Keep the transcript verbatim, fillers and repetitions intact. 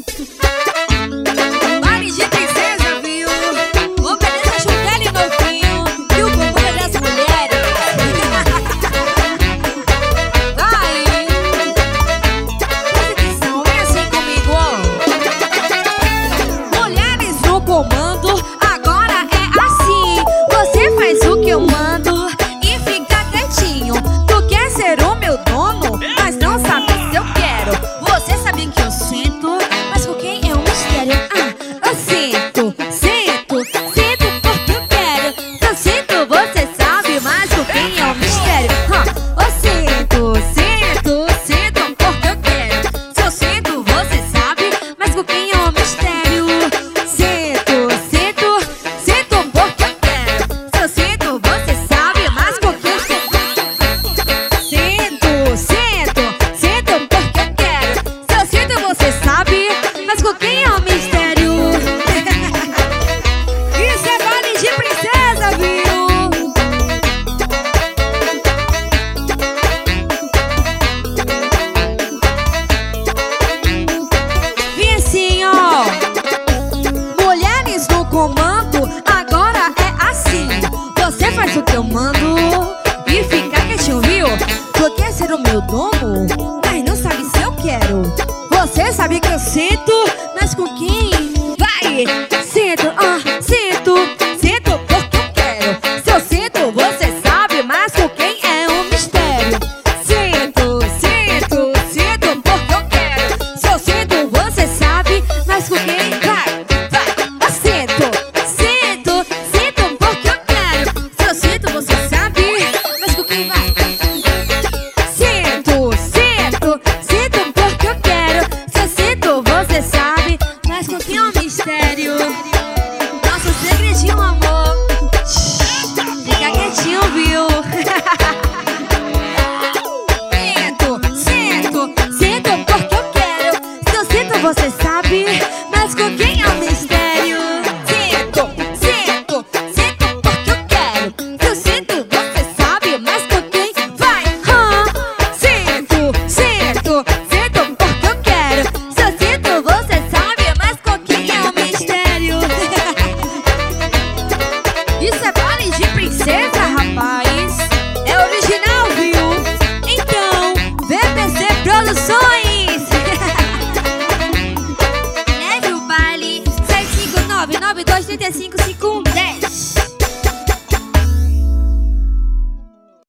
Baile de princesa, viu? Obedeça chutela e novinho. E o bumbum é das mulheres. Vai! Presta atenção, vem assim comigo, ó. Mulheres no comando, agora é assim. Você faz o que eu mando e fica quietinho. Tu quer ser o meu dono, mas não sabe se eu quero. Você sabe que eu sinto, mas com quem é um mistério. Ah, eu sinto, sinto, sinto porque eu quero. Eu sinto, você sabe, mas com quem é um mistério. Ah, eu sinto, sinto, sinto porque eu quero. Se eu sinto, você sabe, mas com quem é um mistério. Sinto, sinto, sinto porque eu quero. Se eu sinto, você sabe, mas com quem eu sinto, sinto, sinto porque eu quero. Se eu sinto, você sabe, mas com quem é o mistério? Isso é baile de princesa, viu? Vem assim, ó. Mulheres no comando, agora é assim. Você faz o que eu mando e fica quietinho, viu? Tu quer ser o meu dono, mas não sabe se eu quero. Você sabe que eu sinto, mas com quem? Vai! Sinto, ah, sinto, sinto porque eu quero. Se eu sinto, você sabe, mas com quem é um mistério. Sinto, sinto, sinto porque eu quero. Se eu sinto, você sabe, mas com quem? Vai, vai! Eu sinto, sinto, sinto porque eu quero. Se eu sinto, você sabe, mas com quem vai? Sinto, sinto, sinto porque eu quero. Se eu sinto, você sabe, mas com quem é um mistério? Nosso segredinho, amor. Shhh, fica quietinho, viu? Sinto, sinto, sinto porque eu quero. Se eu sinto, você sabe.